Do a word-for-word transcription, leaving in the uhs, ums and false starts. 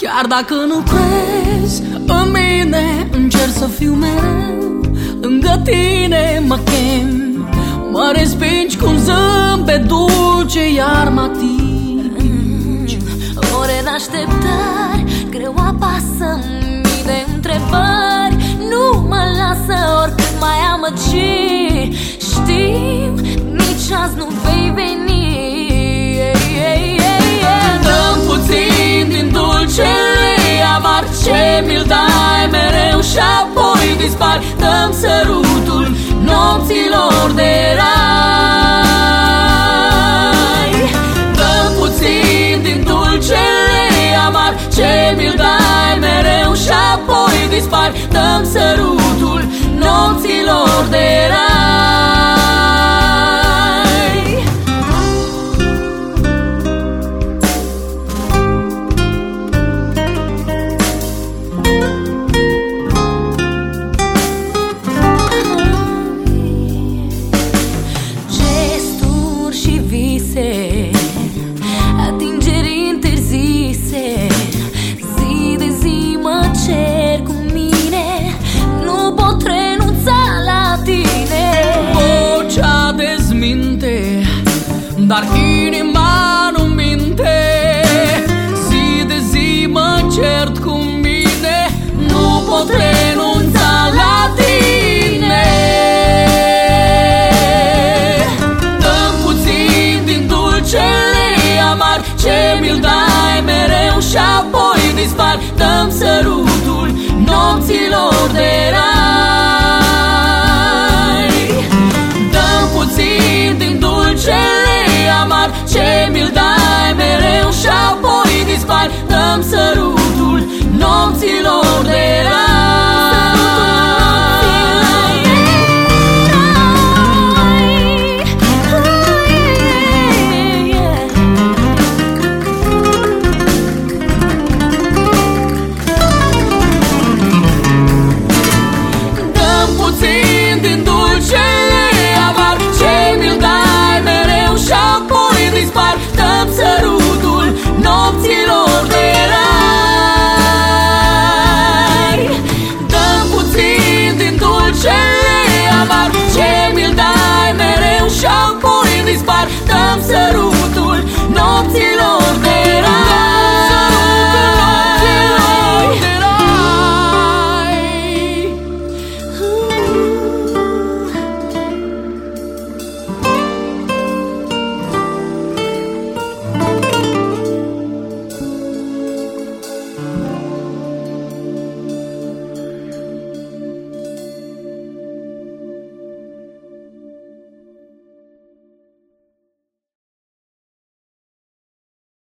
Chiar dacă nu crezi în mine, încerc să fiu mereu lângă tine, mă chem, mă respingi cu un zâmbet dulce, iar mă atingi. Ore în așteptări, greu apasă mii de întrebări, nu mă lasă oricât mai amăgi. Știu, nici azi nu vei veni. Dăm puțin din dulcele amar ce mi-l dai mereu și apoi dispari. Dăm sărutul nopților de rai. Dăm puțin din dulcele amar ce mi-l dai mereu și apoi dispari. Dăm sărutul nopților de rai. Atingeri interzise, zi de zi mă cer cu mine, nu pot renunța la tine. Vocea dezminte, dar inima nu minte. Zi de zi mă cert cu mine, nu pot renunța la tine. Dăm puțin din dulcele amar ce mi-l dai mereu și apoi dispar. Dăm sărutul nopților de rai. Dăm puțin din dulcele amar ce mi-l dai mereu și apoi dispar. Dăm sărutul nopților